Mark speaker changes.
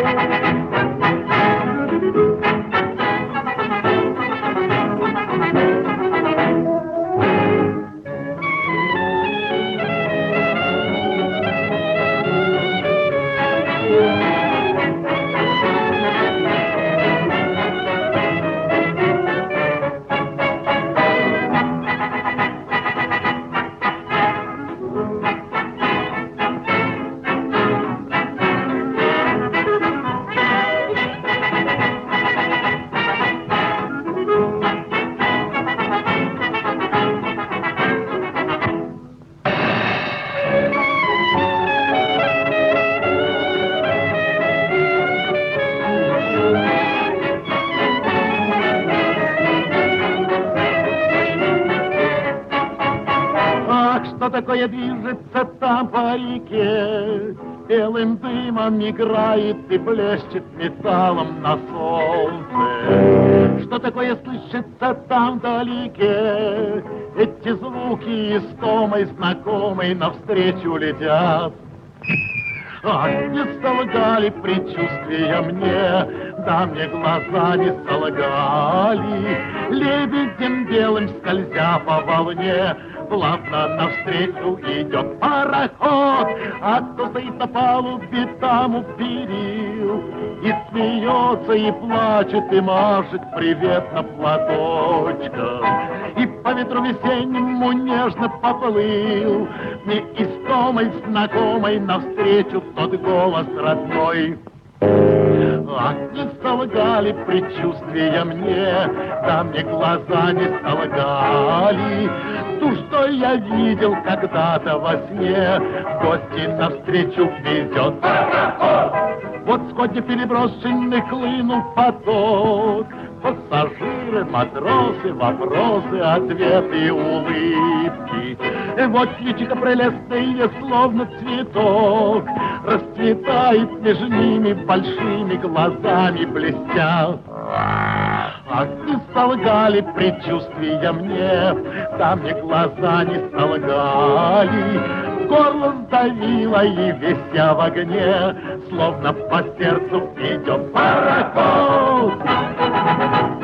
Speaker 1: Что такое движется там по реке, белым дымом играет и блещет металлом на солнце? Что такое слышится там вдалеке? Эти звуки искомой, знакомой навстречу летят. Ах, не солгали предчувствия мне, да мне глаза не солгали. Лебедем белым скользя по волне, плавно навстречу идет пароход, а кто стоит на палубе там у перил, и смеется, и плачет, и машет приветно платочком. И по ветру весеннему нежно поплыл мне искомой, знакомой навстречу тот голос родной. Ах, не солгали предчувствия мне, да мне глаза не солгали. Ту, что я видел когда-то во сне, в гости навстречу везет пароход. Вот сходни переброшенный клинул поток, пассажиры, матросы, вопросы, ответы, улыбки. Вот личико прелестное, словно цветок, расцветает между ними большими глазами блестя. Ах, не солгали предчувствия мне, да мне глаза не солгали. Горло сдавило, и весь я в огне, словно по сердцу идет пароход.